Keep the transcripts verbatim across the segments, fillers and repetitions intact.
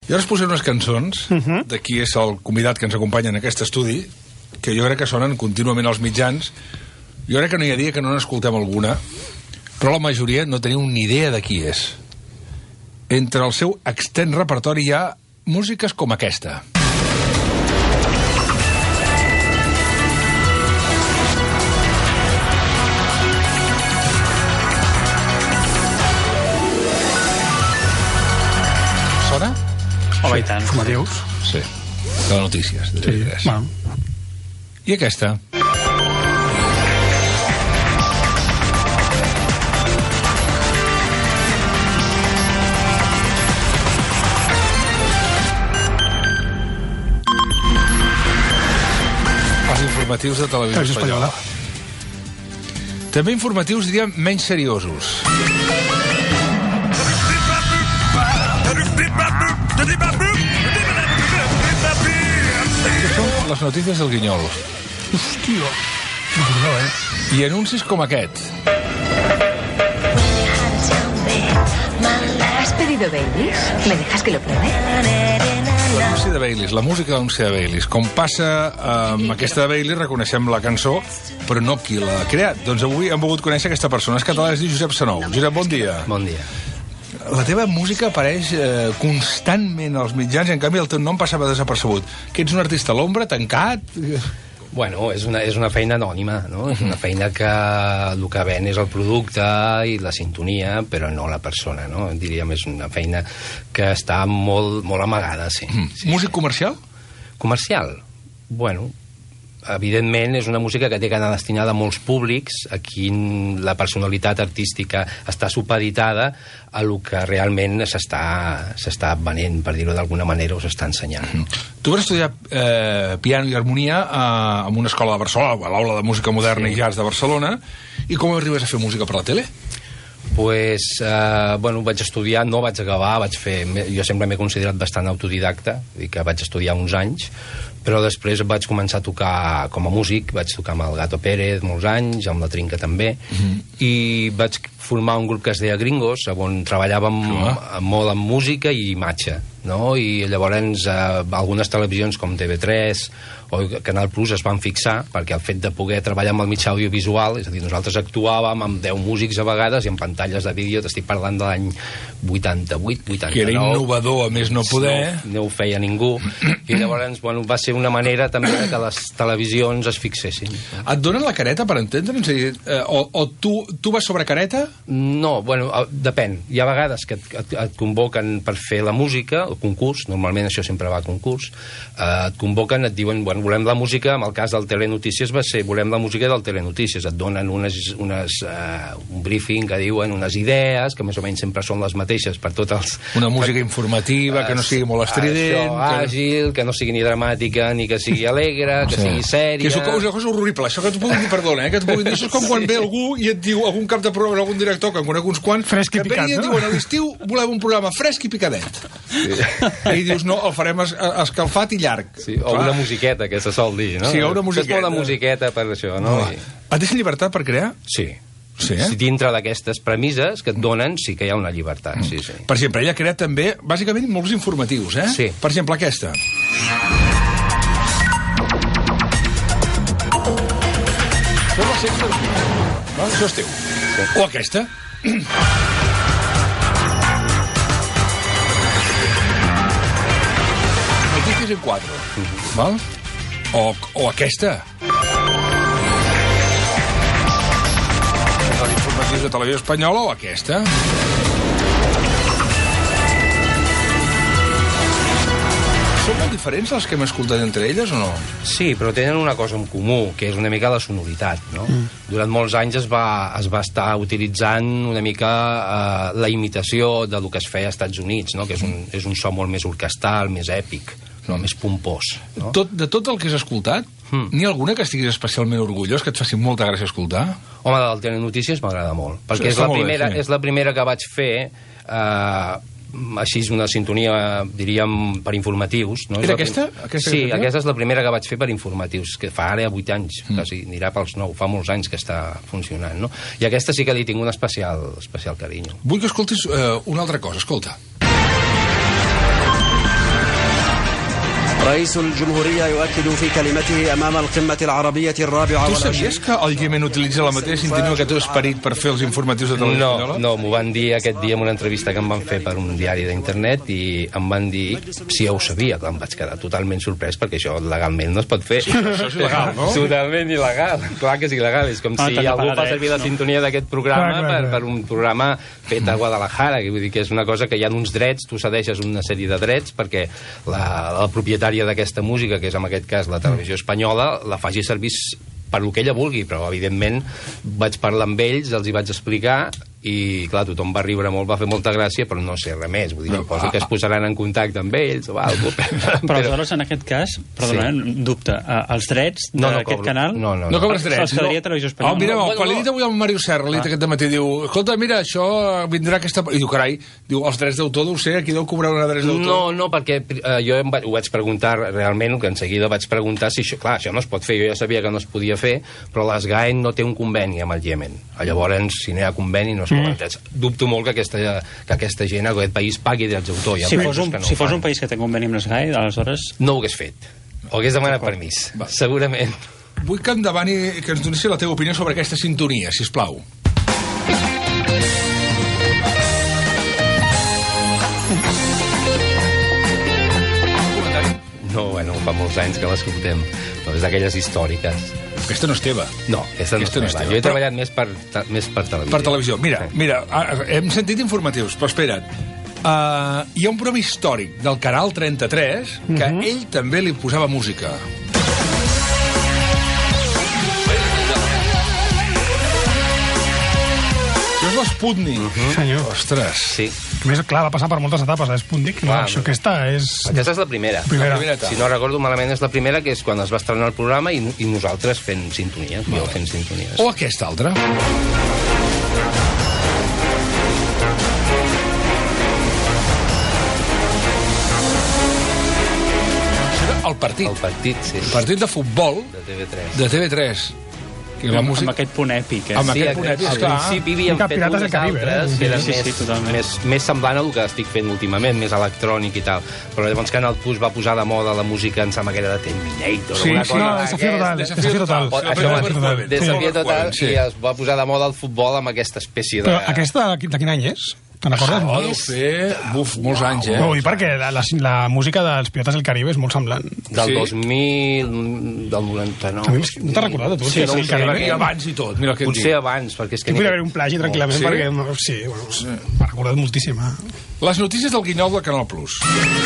Jo ara us posaré unes cançons uh-huh. de qui és el convidat que ens acompanya en aquest estudi, que jo crec que sonen contínuament als mitjans. Jo crec que no hi ha dia que no n'escoltem alguna, però la majoria no teniu ni idea de qui és. Entre el seu extens repertori hi ha músiques com aquesta. Sona? Home, i tant. Informatius. Sí. De notícies. De sí. Bueno. I aquesta? Els informatius de Televisió Espanyola. També informatius, diríem, menys seriosos. Són les notícies del Guinyol. Hòstia. No, eh? I anuncis com aquest. ¿Has pedido Baileys? ¿Me dejas que lo pruebe? L'anunci de Baileys, la música de l'anunci de Baileys. Com passa amb aquesta de Baileys, reconeixem la cançó, però no qui l'ha creat. Doncs avui hem volgut conèixer aquesta persona. És català, es diu Josep Sanou. Josep, bon dia. Bon dia. La teva música apareix eh, constantment als mitjans i en canvi el teu nom passava desapercebut. Que ets un artista a l'ombra, tancat... Bueno, és una, és una feina anònima, no? És una feina que el que ven és el producte i la sintonia, però no la persona, no? Diríem, és una feina que està molt, molt amagada, sí. Mm. sí. Músic comercial? Comercial? Bueno, evidentment és una música que té que anar destinada a molts públics. Aquí la personalitat artística està supeditada a lo que realment s'està venent, per dir-ho d'alguna manera, o s'està ensenyant. No? Tu vas estudiar eh, piano i harmonia eh, en una escola de Barcelona, a l'Aula de Música Moderna sí. i Jazz de Barcelona, i com arribes a fer música per la tele? Pues, eh, bueno, vaig estudiar, no vaig acabar, vaig fer... Jo sempre m'he considerat bastant autodidacta, i que vaig estudiar uns anys, però després vaig començar a tocar com a músic, vaig tocar amb el Gato Pérez molts anys, amb la Trinca també, mm-hmm. i vaig formar un grup que es deia Gringos, on treballàvem ah. molt amb música i imatge, no? I llavors eh, algunes televisions com T V tres o Canal Plus es van fixar perquè el fet de poder treballar amb el mitjà audiovisual, és a dir, nosaltres actuàvem amb deu músics a vegades i en pantalles de vídeo, t'estic parlant de l'any vuitanta-vuit, vuitanta-nou. Que era innovador, a més no poder... No, no ho feia ningú. I llavors, bueno, va ser una manera també que les televisions es fixessin. Et donen la careta, per entendre'ns? Eh, o o tu, tu vas sobre careta? No, bueno, depèn. Hi ha vegades que et, et, et convoquen per fer la música, el concurs, normalment això sempre va a concurs, eh, et convoquen, et diuen, bueno, volem la música, en el cas del Telenotícies va ser, volem la música del Telenotícies, et donen unes, unes, uh, un briefing que diuen unes idees, que més o menys sempre són les mateixes per tots els... Una música per, informativa, uh, que no sigui molt estrident... Això, que... àgil, que no sigui ni dramàtica, ni que sigui alegre, que sí. sigui sèria... Que és una cosa horrible, això que et puguin dir, perdona, eh, que et puguin dir, això és com quan sí. ve algú i et diu, algun cap de programa, algun director, que en conec uns quants, fresc i que picat, ve i et no? diuen, a l'estiu volem un programa fresc i picadet. Sí. I dius, no, el farem es, escalfat i llarg. Sí, o una musiqueta, que se sol dir, no? Sí, o una musiqueta. És molt de musiqueta per això, no? no. Et deixen llibertat per crear? Sí. Sí, eh? Si dintre d'aquestes premisses que et donen, sí que hi ha una llibertat, sí, sí. Per exemple, ella ha creat també, bàsicament, molts informatius, eh? Sí. Per exemple, aquesta. Això és teu. Sí. O aquesta. Notícies en quatre. Mm-hmm. Val? O, o aquesta. Els informatius de Televisió Espanyola o aquesta. Són molt diferents els que hem escoltat entre elles o no? Sí, però tenen una cosa en comú, que és una mica la sonoritat, no? Mm. Durant molts anys es va, es va estar utilitzant una mica eh, la imitació de lo que es feia als Estats Units, no? Que és un, és un so molt més orquestral, més èpic, no? Més pompós. No? Tot, de tot el que has escoltat, mm. n'hi ha alguna que estiguis especialment orgullós, que et faci molta gràcia escoltar? Home, del Telenotícies m'agrada molt, perquè sí, és, la primera, bé, sí. és la primera que vaig fer... Eh, així és una sintonia, diríem, per informatius. No? Era aquesta? aquesta? Sí, aquesta és la primera que vaig fer per informatius, que fa ara vuit anys, mm. quasi, anirà pels nou, fa molts anys que està funcionant, no? I aquesta sí que li tinc un especial, especial carinyo. Vull que escoltis uh, una altra cosa, escolta. رئيس الجمهورية يؤكد في كلمته أمام القمة العربية الرابعة Tu sabies que el Yemen utilitza la mateixa sintonia que tu Esperit per fer els informatius de televisió No, espanyola? no, m'ho van dir aquest dia en una entrevista que em van fer per un diari d'internet i em van dir si ja ho sabia, que em vaig quedar totalment sorprès perquè això legalment no es pot fer. Això és il·legal, no? Totalment il·legal, clar que és il·legal. És com Ah, si t'han de algú pagar fa servir la drets, no? sintonia d'aquest programa Clar, clar, per, clar. per un programa fet a Guadalajara, que vull dir que és una cosa que hi ha uns drets, tu cedeixes una sèrie de drets perquè la, la propietària d'aquesta música, que és en aquest cas la televisió espanyola, la faci servir per el que ella vulgui, però evidentment vaig parlar amb ells, els hi vaig explicar i clar, tothom va riure molt, va fer molta gràcia, però no sé res més, vull dir, No, poso ah, que es posaran en contacte amb ells o alguna cosa. Però aleshores, en aquest cas, perdona, sí. dubte, eh, els drets No, no d'aquest cobro. canal... No, no, No cobres drets. Se'ls quedaria a Televisió Espanyola. Oh, mira, Bueno, quan li he no. dit avui al Màrius Serra, li he dit aquest matí, diu, escolta, mira, això vindrà aquesta... I diu, carai, diu, els drets d'autor, deu ser, aquí deu cobrar una drets d'autor. No, no, perquè eh, jo em va, ho vaig preguntar realment, que en seguida vaig preguntar si això, clar, això no es pot fer, jo ja sabia que no es podia fer, però l'Sgaen no té un conveni amb el Iemen. Llavors, si no hi ha conveni, no es poden mm. drets. Dubto molt que aquesta, que aquesta gent, que aquest país, pagui drets d'autor. Ja Si fos, un, que no si ho fos fan. un país que té conveni amb l'Sgaen, aleshores... No ho hagués fet. O hagués demanat permís. Va. Segurament. Vull que endavant i que ens donessi la teva opinió sobre aquesta sintonia, sisplau. No, bueno, fa molts anys que l'escoltem. No, és d'aquelles històriques. Aquesta no és teva. No, aquesta no, Aquesta no és és teva. Jo he Però- treballat més per, ta- més per televisió. Per televisió. Mira, mira, ah, hem sentit informatius, però espera't. Uh, hi ha un programa històric del Canal trenta-tres que Mhm. ell també li posava música. Això és l'Sputnik. Senyor. Ostres. Sí. A més, clar, va passar per moltes etapes, eh, Sputnik. No, Clar, això, no. aquesta és... Aquesta és la primera. Primera. La primera etapa. Si no recordo malament, és la primera, que és quan es va estrenar el programa i, i nosaltres fent sintonies. Jo fent sintonies. O aquesta altra. Això era el partit. El partit, sí. El partit de futbol De T V tres. de T V tres. Que la Amb, música... amb aquest punt èpic, eh? Amb Sí, aquest punt èpic, al esclar. principi havíem Mica fet Pirates unes del Caribe, eh? altres que eren Sí, sí, més, totalment. més, més semblant al que estic fent últimament, més electrònic i tal. Però llavors Canal Plus va posar de moda la música, em sembla que era de Terminator. Sí, alguna sí, cosa no, d'aquestes. Desafío Total. Desafío Desafío Total. Total. Això Sí, va Robert Juven. Desafío Sí. Total Sí. i es va posar de moda el futbol amb aquesta espècie de... Però aquesta, de, de quin any és? Te'n recordes? Oh, No? deu fer... Buf, molts anys, eh? No, vull dir perquè la, la, la música dels Pirates del Caribe és molt semblant. Del Sí. dos mil, del noranta-nou. A mi no t'has recordat, a tu? Sí, el no ho Pirates sé, del I Caribe? abans i tot, mira el que et Potser dic. abans, perquè és que... Aquí podria haver un plagi tranquil·lament, Sí? perquè no, sí, bueno, sí. m'ha recordat moltíssim. Eh? Les notícies del Guinyol del Canal Plus.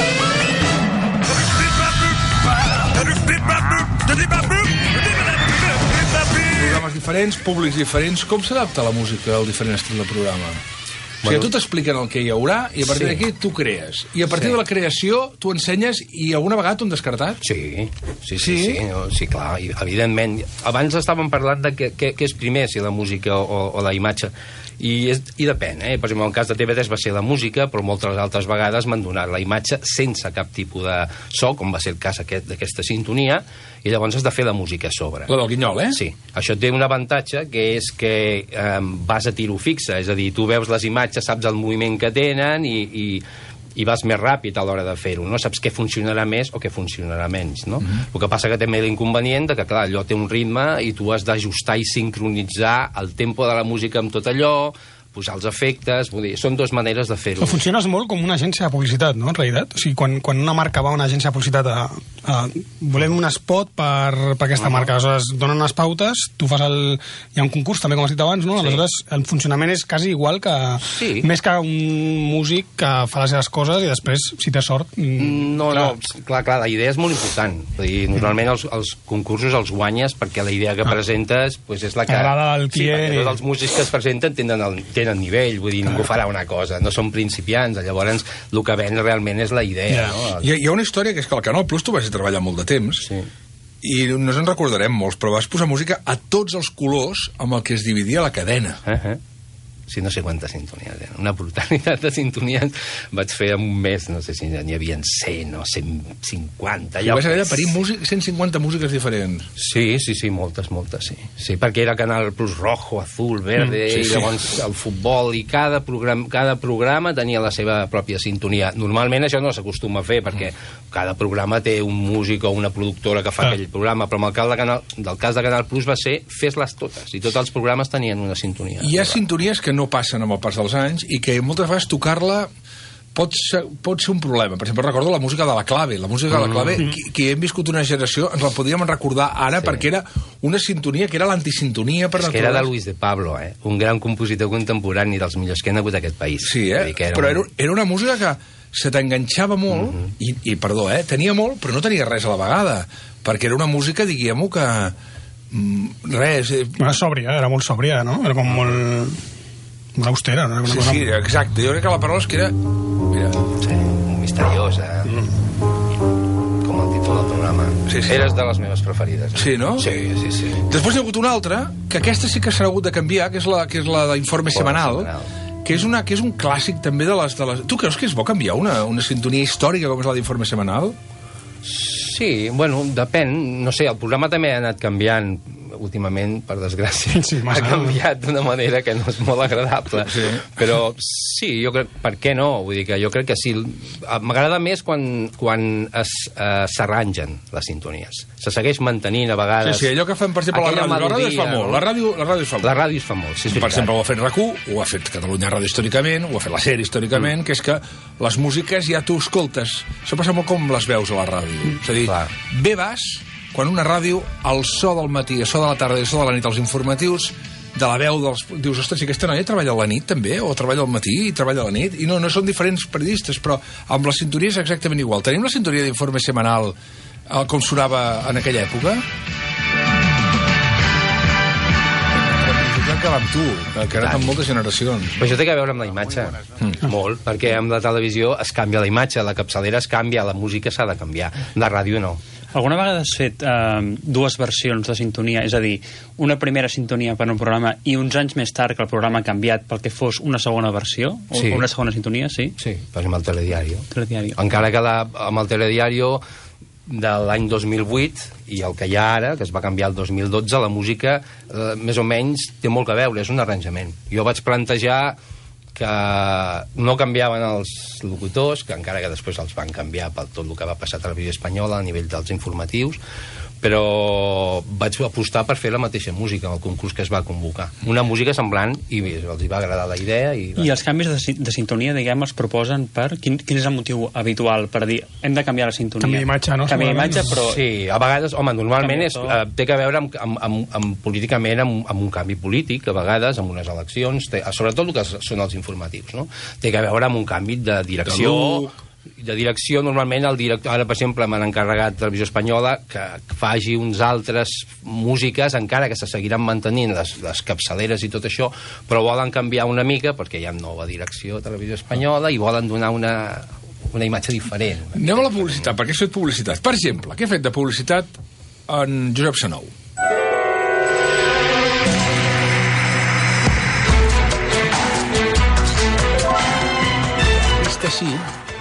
Programes diferents, públics diferents. Com s'adapta la música al diferent estil de programa? O sigui, a tu t'expliquen el que hi haurà i a partir Sí. d'aquí tu crees. I a partir Sí. de la creació tu ensenyes i alguna vegada t'ho han descartat? Sí, sí, sí, Sí? sí, sí, no, sí clar, i, evidentment. Abans estàvem parlant de què, què, què és primer, si la música o, o la imatge, i, és, i depèn, eh? Per exemple, en el cas de T V tres va ser la música, però moltes altres vegades m'han donat la imatge sense cap tipus de so, com va ser el cas aquest, d'aquesta sintonia, i llavors has de fer la música a sobre. La del Guinyol, eh? Sí, això té un avantatge, que és que eh, vas a tiro fixe, és a dir, tu veus les imatges, saps el moviment que tenen i, i, i vas més ràpid a l'hora de fer-ho, no? Saps què funcionarà més o què funcionarà menys, no? Mm-hmm. El que passa que també l'inconvenient de que, clar, allò té un ritme i tu has d'ajustar i sincronitzar el tempo de la música amb tot allò, posar els efectes, vull dir, són dues maneres de fer-ho. Però funciones molt com una agència de publicitat, no?, en realitat. O sigui, quan, quan una marca va a una agència de publicitat a, a volem un spot per, per aquesta Uh-huh. marca, aleshores donen unes pautes, tu fas el... Hi ha un concurs, també, com has dit abans, no? Sí. Aleshores, el funcionament és quasi igual que... Sí. Més que un músic que fa les seves coses i després, si té sort... mm, No, clar. no, clar, clar, la idea és molt important. Vull dir, normalment els, els concursos els guanyes perquè la idea que Ah. presentes pues, és la que... Agrada al Sí, client perquè i- tots els músics que es presenten tenen, el, tenen nivell, vull dir, ningú farà una cosa, no són principiants, llavors el que ven realment és la idea, Ja. no? Hi ha, hi ha una història que és que al Canal Plus tu vas treballar molt de temps Sí. i no ens en recordarem molts, però vas posar música a tots els colors amb el que es dividia la cadena. Uh -huh. Sí, no sé quantes sintonies eren. Una brutalitat de sintonies. Vaig fer en un mes, no sé si n'hi havia cent o cent cinquanta. I vas haver de parir músic, cent cinquanta músiques diferents. Sí, sí, sí, moltes, moltes, sí. Sí, perquè era Canal Plus rojo, azul, verde, mm, sí, i llavors sí. El futbol, i cada programa, cada programa tenia la seva pròpia sintonia. Normalment això no s'acostuma a fer, perquè mm. cada programa té un músic o una productora que fa ah. aquell programa, però en el cas de Canal, del cas de Canal Plus va ser fes-les totes, i tots els programes tenien una sintonia. Hi ha sintonies que no passen amb el pas dels anys i que moltes vegades tocar-la pot ser, pot ser un problema. Per exemple, recordo la música de la Clave. La música de la Clave, mm. qui, qui hem viscut una generació, ens la podíem recordar ara, sí. perquè era una sintonia que era l'antisintonia per naturalesa. És que era de Luis de Pablo, eh? Un gran compositor contemporani dels millors que han hagut aquest país. Sí, eh? Era però un... era, era una música que se t'enganxava molt, mm -hmm. i, i, perdó, eh? Tenia molt, però no tenia res a la vegada, perquè era una música, diguem-ho, que... Mm, res... Eh... Era sòbria, era molt sòbria, no? Era com molt... molt austera, no? Sí, sí, exacte. Jo crec que la paraula és que era... Mira. Sí, misteriosa. Mm. Com el títol del programa. Sí, sí. Eres de les meves preferides. Sí, no? Sí, sí, sí. Després hi ha hagut una altra, que aquesta sí que s'ha hagut de canviar, que és la, que és la d'Informe Semanal, que és, una, que és un clàssic també de les, de les... Tu creus que és bo canviar una, una sintonia històrica com és la d'Informe Semanal? Sí, bueno, depèn. No sé, el programa també ha anat canviant últimament, per desgràcia, sí, ha canviat d'una manera que no és molt agradable. Sí. Però sí, jo crec... Per què no? Vull dir que jo crec que sí. M'agrada més quan, quan s'arrangen les sintonies. Se segueix mantenint a vegades... Sí, sí, allò que fan, per exemple, la ràdio. La ràdio es fa molt. La ràdio, la ràdio es fa molt. La ràdio es fa molt, sí, és per exemple, ho ha fet RAC u, ho ha fet Catalunya Ràdio històricament, ho ha fet la SER històricament, mm. que és que les músiques ja tu escoltes. Això passa molt com les veus a la ràdio. És a dir, clar. Bé vas... quan una ràdio, el so del matí, el so de la tarda i el so de la nit, els informatius de la veu dels... Dius, ostres, si aquesta noia treballa a la nit també, o treballa al matí i treballa a la nit, i no, no són diferents periodistes, però amb la sintonia és exactament igual. Tenim la sintonia d'Informe Semanal eh, com sonava en aquella època? Que va amb tu, que ara amb moltes generacions. Però això té a veure amb la imatge, mm. molt, perquè amb la televisió es canvia la imatge, la capçalera es canvia, la música s'ha de canviar, la ràdio no. Alguna vegada has fet eh, dues versions de sintonia, és a dir, una primera sintonia per un programa i uns anys més tard que el programa ha canviat perquè fos una segona versió, o sí. una segona sintonia, sí? Sí, per exemple, el telediario. telediario. Encara que la, amb el telediario de l'any dos mil vuit i el que hi ha ara, que es va canviar el dos mil dotze, la música eh, més o menys té molt a veure, és un arranjament. Jo vaig plantejar que no canviaven els locutors, que encara que després els van canviar per tot el que va passar a Televisió Espanyola a nivell dels informatius, però vaig apostar per fer la mateixa música en el concurs que es va convocar. Una música semblant, i els va agradar la idea. I, I els canvis de, de sintonia, diguem, els proposen per... Quin, quin és el motiu habitual per dir hem de canviar la sintonia? Canviar imatge, no? Canviar imatge, però... Sí, a vegades, home, normalment és, eh, té a veure amb, amb, amb, amb políticament amb, amb un canvi polític, a vegades, amb unes eleccions, té, sobretot el que són els informatius, no? Té a veure amb un canvi de direcció... De de direcció, normalment el director, ara per exemple m'han encarregat Televisió Espanyola que faci uns altres músiques, encara que se seguiran mantenint les, les capçaleres i tot això, però volen canviar una mica perquè hi ha nova direcció a Televisió Espanyola i volen donar una, una imatge diferent. Anem a la publicitat, perquè has fet publicitat. Per exemple, què ha fet de publicitat en Josep Sanou? Vista així.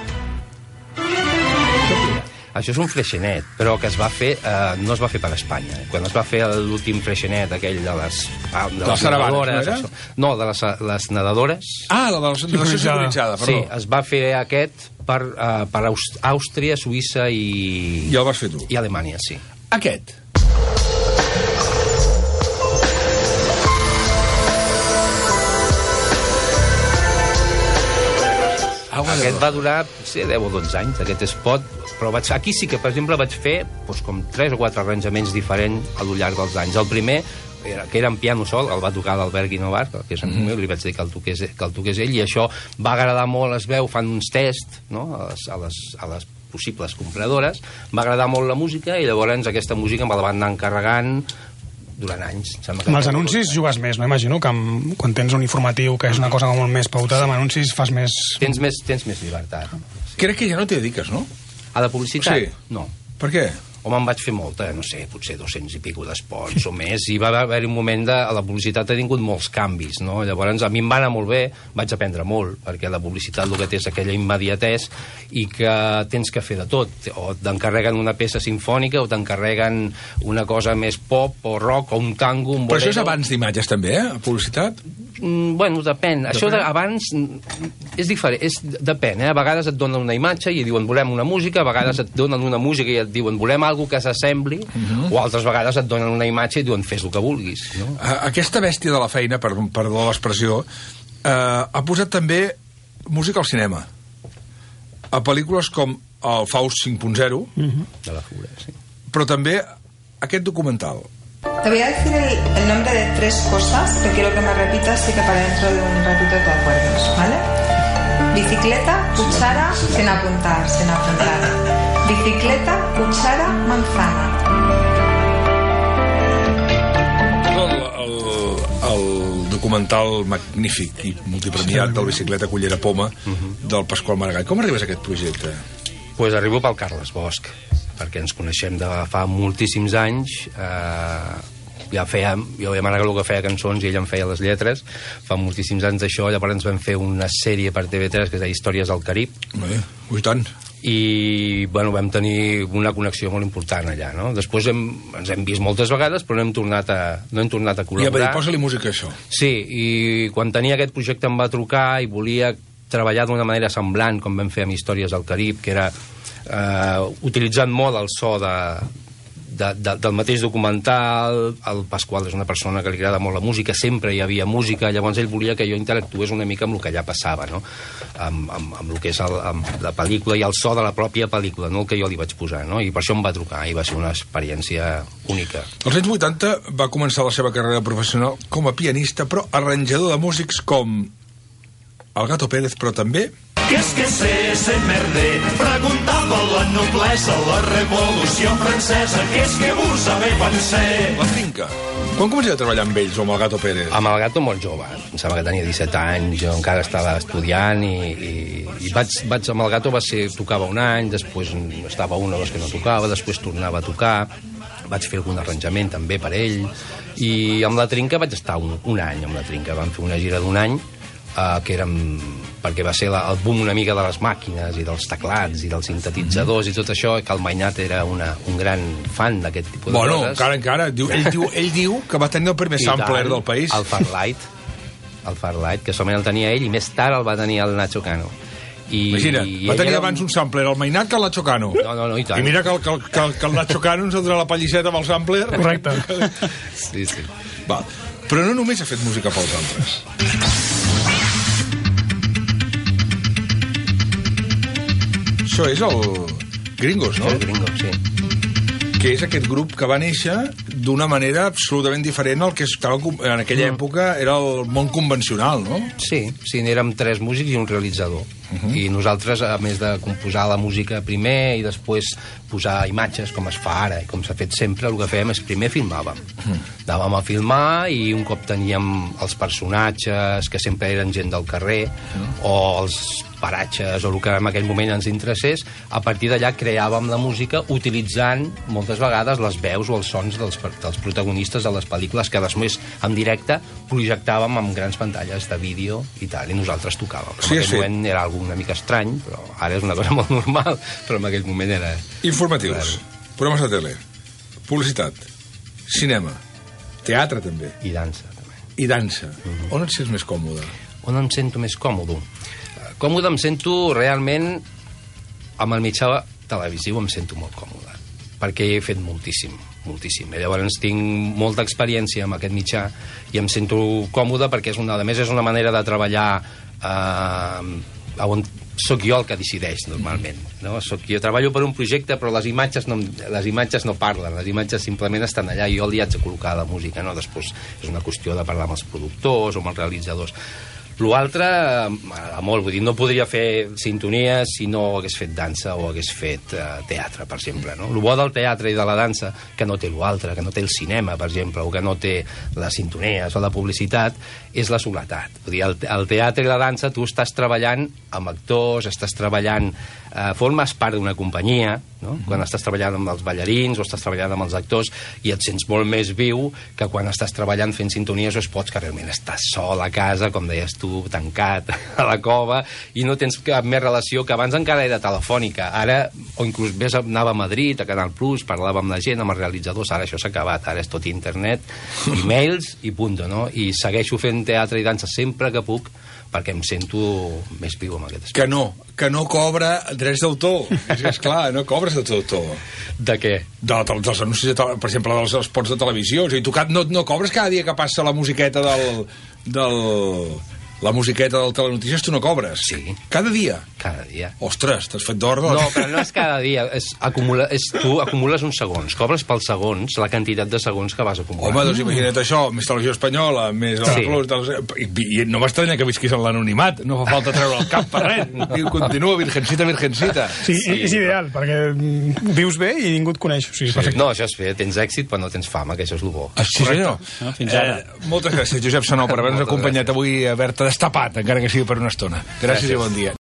Això és un freixenet, però que es va fer, eh, no es va fer per Espanya. Eh? Quan es va fer l'últim freixenet, aquell de les... Ah, de les nedadores... No, no, de les, les nedadores... Ah, la de la nadació sincronitzada, perdó. Sí, es va fer aquest per, uh, per Àustria, Suïssa i... I el vas fer tu. I Alemanya, sí. Aquest. Aquest va durar, sí, deu o dotze anys, aquest spot, però vaig, aquí sí que, per exemple, vaig fer doncs, com tres o quatre arranjaments diferents al llarg dels anys. El primer, era, que era en piano sol, el va tocar l'Albert Guinovar, que és amic meu, li vaig dir que el toqués, que el toqués ell, i això va agradar molt, es veu, fan uns tests, no?, a les, a les, a les possibles compradores, va agradar molt la música, i llavors aquesta música me la van anar encarregant durant anys. Amb els anuncis jugues més, no? Imagino que amb, quan tens un informatiu que és una cosa molt més pautada, amb anuncis fas més... Tens més, tens més llibertat. Crec que ja no t'hi dediques, no? A la publicitat? Sí. No. Per què? home, em vaig fer molta, no sé, potser dos-cents i pico d'espots o més, i va haver un moment de... La publicitat ha tingut molts canvis, no? Llavors, a mi em va anar molt bé, vaig aprendre molt, perquè la publicitat el que té és aquella immediatesa i que tens que fer de tot. O t'encarreguen una peça sinfònica, o t'encarreguen una cosa més pop, o rock, o un tango, un bolero... Però això és abans d'imatges, també, eh? Publicitat? Mm, bueno, depèn. depèn. Això d'abans és diferent, és, depèn, eh? A vegades et donen una imatge i et diuen volem una música, a vegades et donen una música i et diuen volem alguna que s'assembli, uh-huh. o altres vegades et donen una imatge i et diuen fes el que vulguis, no? Aquesta bèstia de la feina, per, perdó l'expressió, eh, ha posat també música al cinema. A pel·lícules com el Faust cinc punt zero, uh-huh. de la Fura, sí. Però també aquest documental. Te voy a decir el, el nombre de tres cosas que quiero que me repitas y que para dentro de un ratito te acuerdes, ¿vale? Bicicleta, cuchara, sin apuntar, sin apuntar. Bicicleta, cuchara, manzana. El, el, el documental magnífic i multipremiat del Bicicleta, Cullera, Poma, uh-huh. del Pasqual Maragall. Com arribes a aquest projecte? Pues arribo pel Carles Bosch, perquè ens coneixem de fa moltíssims anys. Eh, ja fèiem, jo i Maragall que feia cançons i ell em feia les lletres, fa moltíssims anys d'això. Llavors ens vam fer una sèrie per T V tres que es deia Històries del Carib. Bé, ui tant. I bueno, vam tenir una connexió molt important allà, no? Després hem, ens hem vist moltes vegades, però no hem tornat a, no hem tornat a col·laborar. I a dir, posa-li música a això. Sí, i quan tenia aquest projecte em va trucar i volia treballar d'una manera semblant, com vam fer amb Històries del Carib, que era eh, utilitzant molt el so de, de, de, del mateix documental. El Pasqual és una persona que li agrada molt la música, sempre hi havia música, llavors ell volia que jo interactués una mica amb el que allà passava, no? amb, amb, amb el que és el, amb la pel·lícula i el so de la pròpia pel·lícula, no el que jo li vaig posar, no? I per això em va trucar i va ser una experiència única. Als anys vuitanta va començar la seva carrera professional com a pianista, però arranjador de músics com el Gato Pérez, però també... Que és que sé, se merder, preguntava la noblesa, la revolució francesa, que és que vos saber pensar. La finca. Quan comença a treballar amb ells o amb el Gato Pérez? Amb el Gato molt jove, em sembla que tenia disset anys, jo encara estava estudiant i, i, i vaig, vaig, amb el Gato va ser, tocava un any, després estava un o dos que no tocava, després tornava a tocar, vaig fer algun arranjament també per ell, i amb la Trinca vaig estar un, un any amb la Trinca, vam fer una gira d'un any, Uh, que érem, perquè va ser la, el boom una mica de les màquines i dels teclats i dels sintetitzadors mm-hmm. i tot això, que el Mainat era una, un gran fan d'aquest tipus bueno, de coses. Bueno, encara, encara. Diu, ell, diu, ell diu que va tenir el primer I sampler tant, del país. El Farlight, el Farlight, que solament el tenia ell i més tard el va tenir el Nacho Cano. I, Imagina't, i va tenir era... abans un sampler el Mainat que el Nacho Cano. No, no, no, i tant. I mira que el, que, el, que, el, que el Nacho Cano ens ha donat la pallisseta amb el sampler. Correcte. Sí, sí. Va. Però no només ha fet música pels altres. Això és el Gringos, no? El Gringos, sí. Que és aquest grup que va néixer d'una manera absolutament diferent al que estava en aquella mm. època era el món convencional, no? Sí, sí, érem tres músics i un realitzador. Uh-huh. I nosaltres, a més de composar la música primer i després posar imatges, com es fa ara i com s'ha fet sempre, el que fèiem és primer filmàvem. Uh-huh. Anàvem a filmar i un cop teníem els personatges, que sempre eren gent del carrer, uh-huh. o els paratges o el que en aquell moment ens interessés, a partir d'allà creàvem la música utilitzant moltes vegades les veus o els sons dels, dels protagonistes de les pel·lícules que després en directe projectàvem amb grans pantalles de vídeo i tal, i nosaltres tocàvem. Sí, en aquell sí. moment era una mica estrany, però ara és una cosa molt normal, però en aquell moment era... Informatius, Claro. programes de tele, publicitat, cinema, teatre també. I dansa, també. I dansa. Uh-huh. On et sents més còmode? On em sento més còmode? Còmode em sento realment amb el mitjà televisiu, em sento molt còmode, perquè he fet moltíssim, moltíssim. I llavors tinc molta experiència amb aquest mitjà i em sento còmode perquè és una, a més és una manera de treballar eh, on sóc jo el que decideix normalment, no? Soc, jo treballo per un projecte però les imatges, no, les imatges no parlen, les imatges simplement estan allà i jo li haig de col·locar la música, no? Després és una qüestió de parlar amb els productors o amb els realitzadors. L'altre, m'agrada molt, vull dir, no podria fer sintonies si no hagués fet dansa o hagués fet eh, teatre, per exemple, no? El bo del teatre i de la dansa, que no té l'altre, que no té el cinema, per exemple, o que no té les sintonies o la publicitat, és la soledat. Vull dir, el, el teatre i la dansa, tu estàs treballant amb actors, estàs treballant, eh, formes part d'una companyia, no? Mm-hmm. Quan estàs treballant amb els ballarins o estàs treballant amb els actors, i et sents molt més viu que quan estàs treballant fent sintonies o spots que realment estàs sol a casa, com deies tu, tancat a la cova, i no tens cap més relació, que abans encara era telefònica, ara, o inclús ves, anava a Madrid, a Canal Plus, parlava amb la gent, amb els realitzadors, ara això s'ha acabat, ara és tot internet, e-mails i punt, no? I segueixo fent teatre i dansa sempre que puc, perquè em sento més viu amb aquest aspecte. Que no, que no cobra drets d'autor. És que, esclar, no cobres drets d'autor. De què? De, de, dels anuncis, de, per exemple, dels espots de televisió. O sigui, tu no, no cobres cada dia que passa la musiqueta del... del la musiqueta del Telenotícies, tu no cobres? Sí. Cada dia? Cada dia. Ostres, t'has fet d'or. No, però no és cada dia. És, acumula, és, tu acumules uns segons. Cobres pels segons la quantitat de segons que vas acumular. Home, doncs imagina't això, més televisió espanyola, més... Sí. Plus, i, i no m'estranya que visquis en l'anonimat. No fa falta treure el cap per res. I continua, virgencita, virgencita. Sí, sí, és ideal, perquè vius bé i ningú et coneix. O sigui, sí. No, això és bé. Tens èxit, però no tens fama, que això és el bo. Ah, sí, senyor. No, fins ara. Eh, moltes gràcies, Josep Sanó, per haver-nos acompanyat avui a haver-te destapat, encara que sigui per una estona. Gràcies, gràcies. I bon dia.